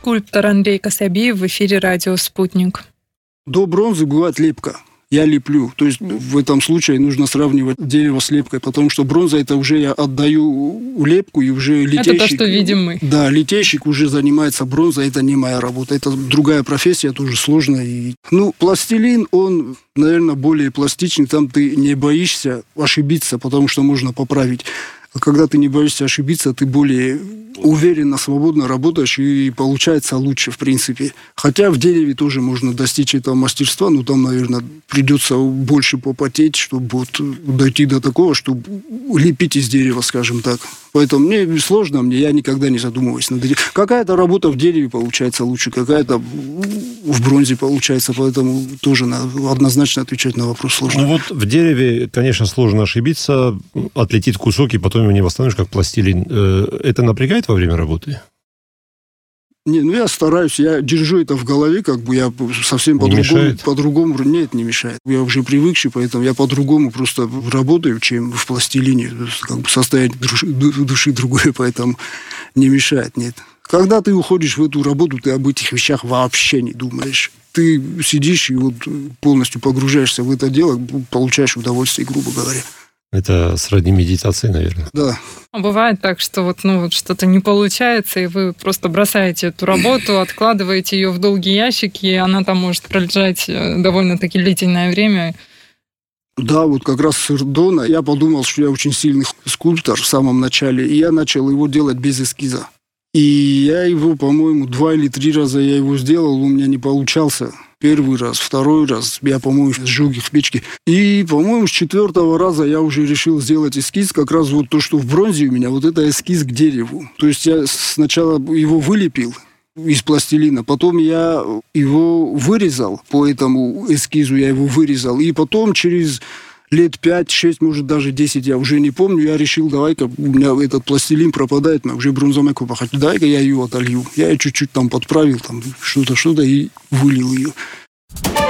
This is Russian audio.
Скульптор Андрей Кособеев в эфире радио «Спутник». До бронзы бывает лепка. Я леплю. То есть в этом случае нужно сравнивать дерево с лепкой, потому что бронза это уже я отдаю лепку, и уже литейщик... Это то, что видим мы. Да, литейщик уже занимается бронзой, это не моя работа. Это другая профессия, тоже сложная. Пластилин, он, наверное, более пластичный. Там ты не боишься ошибиться, потому что можно поправить. А когда ты не боишься ошибиться, ты более уверенно, свободно работаешь, и получается лучше, в принципе. Хотя в дереве тоже можно достичь этого мастерства, но там, наверное, придется больше попотеть, чтобы дойти до такого, чтобы лепить из дерева, скажем так. Поэтому мне сложно, я никогда не задумываюсь над этим. Какая-то работа в дереве получается лучше, какая-то в бронзе получается, поэтому тоже надо однозначно отвечать на вопрос сложно. В дереве, конечно, сложно ошибиться, отлетит кусок, и потом его не восстановишь, как пластилин. Это напрягает во время работы? Я стараюсь, я держу это в голове, я совсем по-другому. Нет, не мешает. Я уже привыкший, поэтому я по-другому просто работаю, чем в пластилине. Состояние души другое, поэтому не мешает, нет. Когда ты уходишь в эту работу, ты об этих вещах вообще не думаешь. Ты сидишь и полностью погружаешься в это дело, получаешь удовольствие, грубо говоря. Это сродни медитации, наверное. Да. А бывает так, что что-то не получается, и вы просто бросаете эту работу, откладываете ее в долгий ящик, и она там может пролежать довольно-таки длительное время. Да, как раз с Ирдона я подумал, что я очень сильный скульптор в самом начале, и я начал его делать без эскиза. И я его, по-моему, 2 или 3 раза я его сделал, у меня не получался. Первый раз, второй раз я, по-моему, сжег их в печке. И, по-моему, с 4-го раза я уже решил сделать эскиз. Как раз то, что в бронзе у меня, это эскиз к дереву. То есть я сначала его вылепил из пластилина, потом я его вырезал, по этому эскизу я его вырезал. И потом через лет 5, 6, может даже 10, я уже не помню, я решил, давай-ка, у меня этот пластилин пропадает, уже бронзовая копа, давай-ка я ее отолью. Я ее чуть-чуть там подправил, там что-то, и вылил ее.